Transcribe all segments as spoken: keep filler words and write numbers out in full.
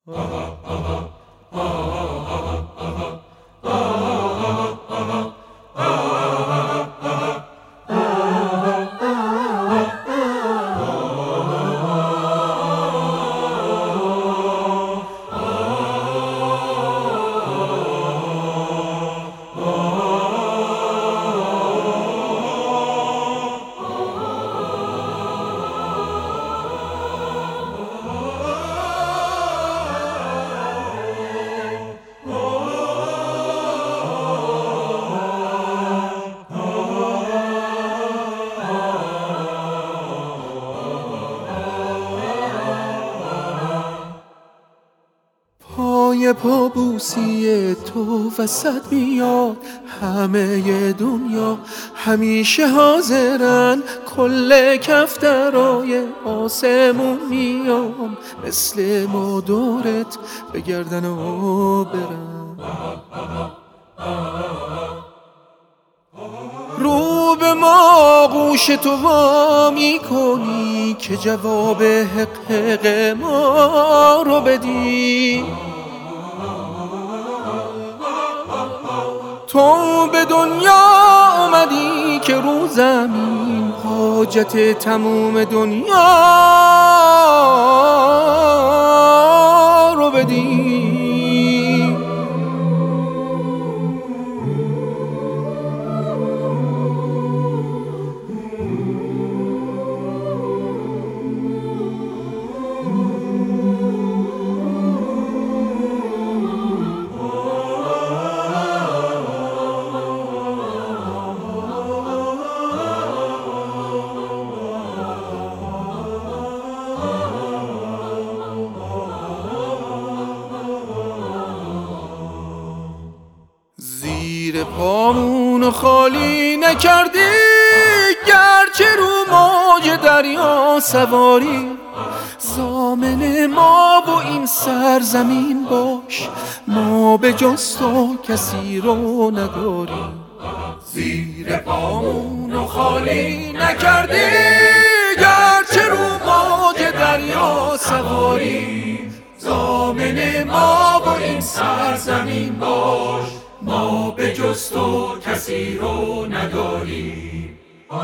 پای پابوسی تو وسط میاد همه دنیا، همیشه حاضرن کل کفترای آسمون میام، مثل ما دورت بگردن و برن. رو به ما گوش تو وا میکنی که جواب حق حق ما رو بدی. تو به دنیا اومدی که رو زمین حاجت تموم دنیا رو بدی. زیر پامونو خالی نکردی، گرچه رو موج دریا سواری. ضامن ما و این سرزمین باش، ما به جز تو کسی رو نداریم. زیر پامونو خالی نکردی، گرچه رو موج دریا سواری. ضامن ما و این سرزمین باش، ما به جز تو کسی رو نداریم.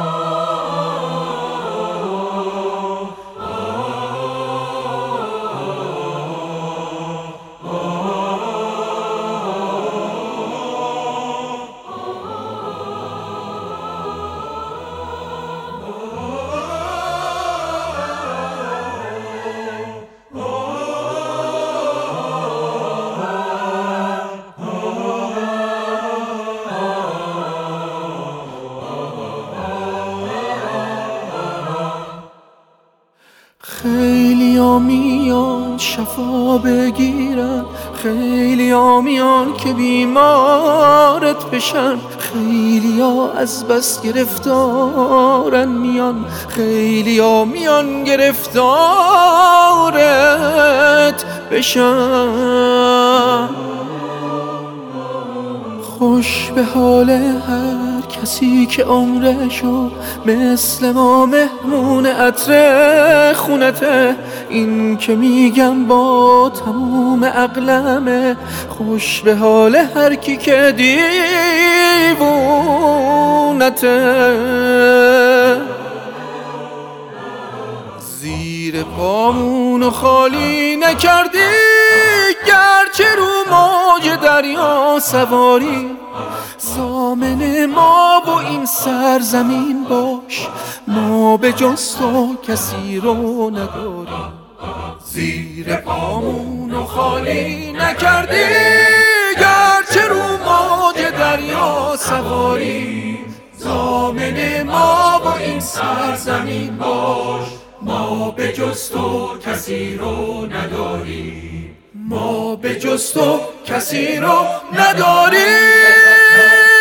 خیلی ها میان شفا بگیرن، خیلی ها میان که بیمارت بشن. خیلی ها از بس گرفتارن میان، خیلی ها میان گرفتارت بشن. خوش به حال هر کسی که عمرشو مثل ما مهمون عطر خونته. این که میگم با تموم عقلمه، خوش به حال هر کی که دیوونته. زیر پامونو خالی نکردی، گرچه رو موج دریا سواری. ضامن ما و این سرزمین باش، ما به جز تو کسی رو نداریم. زیر پامونو خالی نکردی، گرچه رو موج دریا سواری. ضامن ما و این سرزمین باش، ما به جز تو کسی رو نداریم. ما به جز تو کسی رو نداریم.